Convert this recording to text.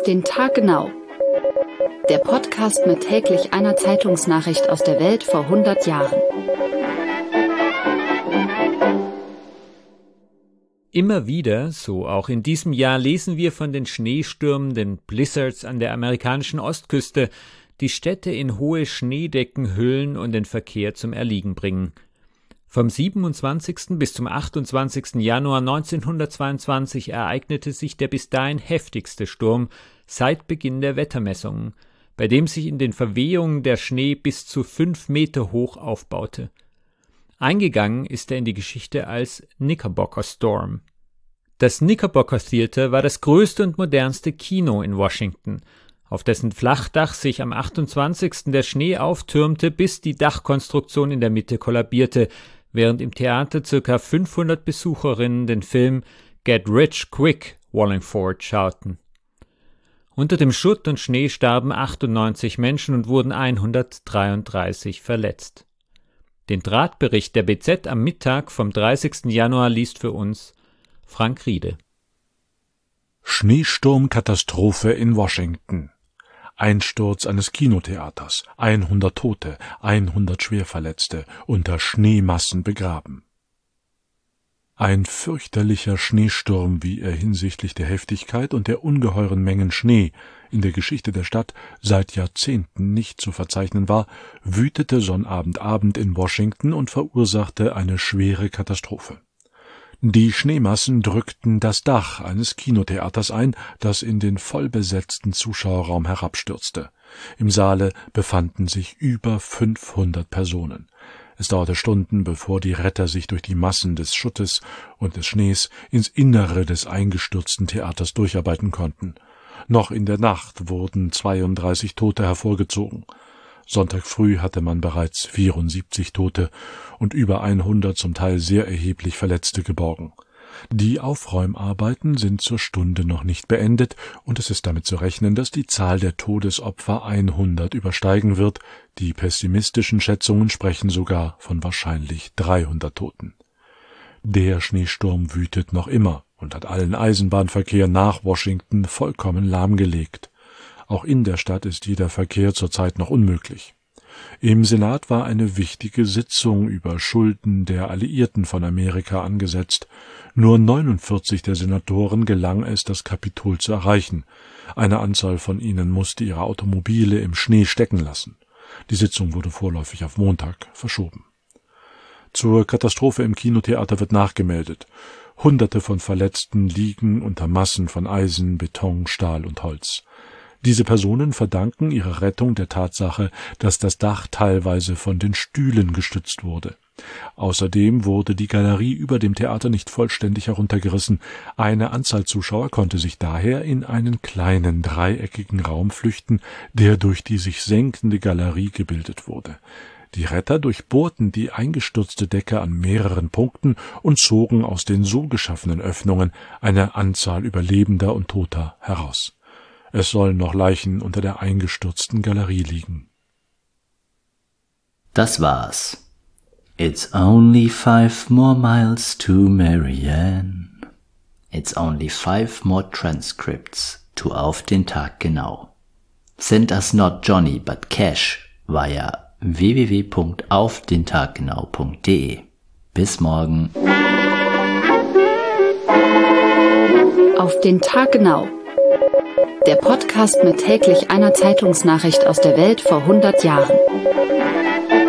den Tag genau. Der Podcast mit täglich einer Zeitungsnachricht aus der Welt vor 100 Jahren. Immer wieder, so auch in diesem Jahr, lesen wir von den Schneestürmen, den Blizzards an der amerikanischen Ostküste, die Städte in hohe Schneedecken hüllen und den Verkehr zum Erliegen bringen. Vom 27. bis zum 28. Januar 1922 ereignete sich der bis dahin heftigste Sturm seit Beginn der Wettermessungen, bei dem sich in den Verwehungen der Schnee bis zu 5 Meter hoch aufbaute. Eingegangen ist er in die Geschichte als Knickerbocker Storm. Das Knickerbocker Theater war das größte und modernste Kino in Washington, auf dessen Flachdach sich am 28. der Schnee auftürmte, bis die Dachkonstruktion in der Mitte kollabierte, während im Theater ca. 500 Besucherinnen den Film Get Rich Quick Wallingford schauten. Unter dem Schutt und Schnee starben 98 Menschen und wurden 133 verletzt. Den Drahtbericht der BZ am Mittag vom 30. Januar liest für uns Frank Riede. Schneesturmkatastrophe in Washington. Einsturz eines Kinotheaters, 100 Tote, 100 Schwerverletzte, unter Schneemassen begraben. Ein fürchterlicher Schneesturm, wie er hinsichtlich der Heftigkeit und der ungeheuren Mengen Schnee in der Geschichte der Stadt seit Jahrzehnten nicht zu verzeichnen war, wütete Sonnabendabend in Washington und verursachte eine schwere Katastrophe. Die Schneemassen drückten das Dach eines Kinotheaters ein, das in den vollbesetzten Zuschauerraum herabstürzte. Im Saale befanden sich über 500 Personen. Es dauerte Stunden, bevor die Retter sich durch die Massen des Schuttes und des Schnees ins Innere des eingestürzten Theaters durcharbeiten konnten. Noch in der Nacht wurden 32 Tote hervorgezogen. Sonntag früh hatte man bereits 74 Tote und über 100 zum Teil sehr erheblich Verletzte geborgen. Die Aufräumarbeiten sind zur Stunde noch nicht beendet und es ist damit zu rechnen, dass die Zahl der Todesopfer 100 übersteigen wird. Die pessimistischen Schätzungen sprechen sogar von wahrscheinlich 300 Toten. Der Schneesturm wütet noch immer und hat allen Eisenbahnverkehr nach Washington vollkommen lahmgelegt. Auch in der Stadt ist jeder Verkehr zurzeit noch unmöglich. Im Senat war eine wichtige Sitzung über Schulden der Alliierten von Amerika angesetzt. Nur 49 der Senatoren gelang es, das Kapitol zu erreichen. Eine Anzahl von ihnen musste ihre Automobile im Schnee stecken lassen. Die Sitzung wurde vorläufig auf Montag verschoben. Zur Katastrophe im Kinotheater wird nachgemeldet. Hunderte von Verletzten liegen unter Massen von Eisen, Beton, Stahl und Holz. Diese Personen verdanken ihre Rettung der Tatsache, dass das Dach teilweise von den Stühlen gestützt wurde. Außerdem wurde die Galerie über dem Theater nicht vollständig heruntergerissen. Eine Anzahl Zuschauer konnte sich daher in einen kleinen dreieckigen Raum flüchten, der durch die sich senkende Galerie gebildet wurde. Die Retter durchbohrten die eingestürzte Decke an mehreren Punkten und zogen aus den so geschaffenen Öffnungen eine Anzahl Überlebender und Toter heraus. Es sollen noch Leichen unter der eingestürzten Galerie liegen. Das war's. It's only 5 more miles to Marianne. It's only 5 more transcripts to Auf den Tag genau. Send us not Johnny but cash via www.aufdentaggenau.de. Bis morgen. Auf den Tag genau. Der Podcast mit täglich einer Zeitungsnachricht aus der Welt vor 100 Jahren.